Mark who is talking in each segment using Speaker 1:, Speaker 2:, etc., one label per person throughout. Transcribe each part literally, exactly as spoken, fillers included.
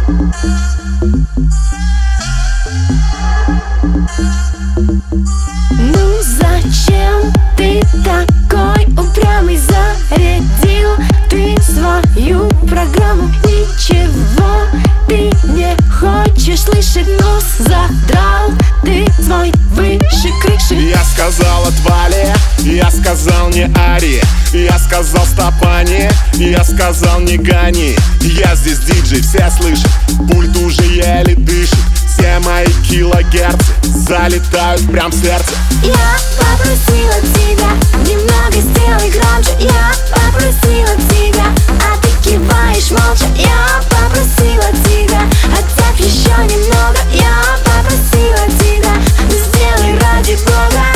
Speaker 1: Ну зачем ты такой упрямый? Зарядил ты свою программу. Ничего ты не хочешь слышать, но задрал ты свой выше крыши.
Speaker 2: Я сказал отвали, я сказал не ори, я сказал стопани, я сказал не гони. Я здесь диджей, все слышат, пульт уже еле дышит. Все мои килогерцы залетают прям в сердце.
Speaker 1: Я попросила тебя немного сделай громче. Я попросила тебя, а ты киваешь молча. Я попросила тебя, отправь еще немного. Я попросила тебя, сделай ради Бога.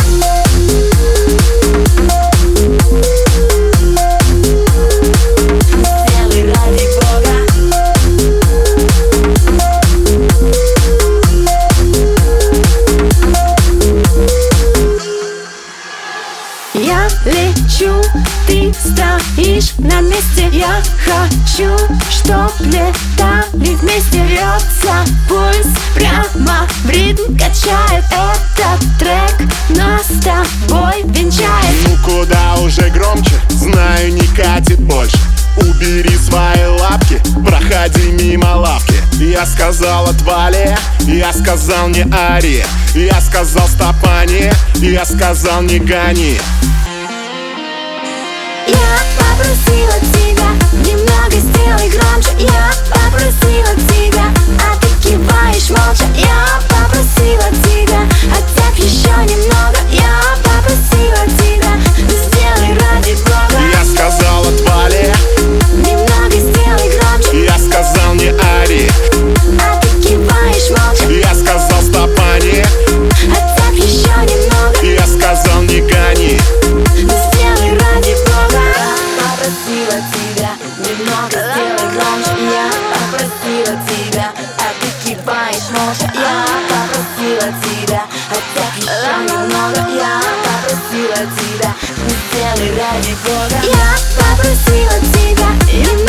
Speaker 1: Сделай ради Бога. Я лечу, ты стоишь на месте. Я хочу, чтоб летали вместе. Рвется пульс прямо в ритм, качает этот трек, нас с тобой венчает.
Speaker 2: Ну куда уже громче, знаю не катит больше. Убери свои лапки, проходи мимо лавки. Я сказал отвали, я сказал не ори, я сказал стопани, я сказал не гони.
Speaker 1: Я попросила тебя немного сделай громче. Я попросила тебя, а ты киваешь молча. Я попросила тебя, отправь еще немного. Я попросила тебя, сделай ради Бога.
Speaker 2: Я сказал отвали,
Speaker 1: немного сделай громче.
Speaker 2: я сказал не ори,
Speaker 1: а ты киваешь молча.
Speaker 2: я сказал стопани,
Speaker 1: отправь еще немного.
Speaker 2: я сказал не гони.
Speaker 1: Сделай ради Бога. Я попросила тебя немного сделай громче. Я попросила тебя, а ты киваешь молча. Я попросила тебя, отправь еще немного. Я попросила тебя, сделай ради Бога. Я попросила тебя немного